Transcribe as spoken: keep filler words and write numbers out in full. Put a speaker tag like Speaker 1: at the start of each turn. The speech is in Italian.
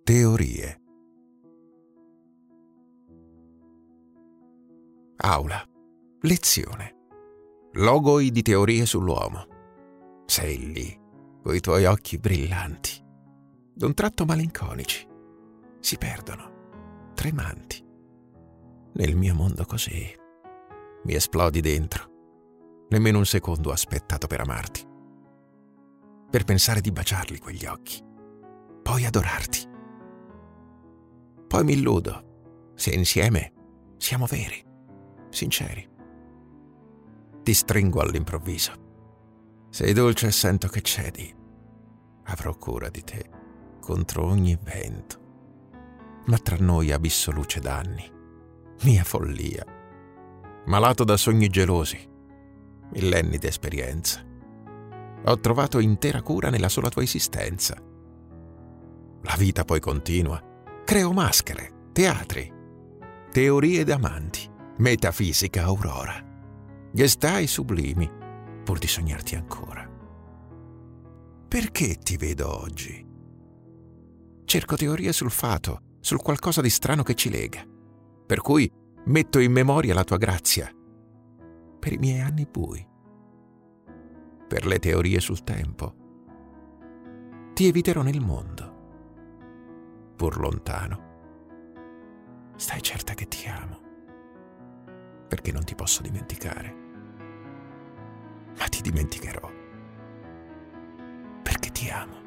Speaker 1: Teorie. Aula. Lezione. Logoi di teorie sull'uomo. Sei lì, coi tuoi occhi brillanti, d'un tratto malinconici. Si perdono, tremanti. Nel mio mondo così. Mi esplodi dentro. Nemmeno un secondo ho aspettato per amarti. Per pensare di baciarli quegli occhi. Poi adorarti. Poi mi illudo, se insieme siamo veri, sinceri. Ti stringo all'improvviso. Sei dolce e sento che cedi. Avrò cura di te, contro ogni vento. Ma tra noi abisso luce d'anni. Mia follia. Malato da sogni gelosi. Millenni di esperienza. Ho trovato intera cura nella sola tua esistenza. La vita poi continua. Creo maschere, teatri, teorie d'amanti, metafisica aurora. Gestai sublimi, pur di sognarti ancora. Perché ti vedo oggi? Cerco teorie sul fato, sul qualcosa di strano che ci lega, per cui metto in memoria la tua grazia, per i miei anni bui, per le teorie sul tempo. Ti eviterò nel mondo, pur lontano. Stai certa che ti amo, perché non ti posso dimenticare. Ma ti dimenticherò, perché ti amo.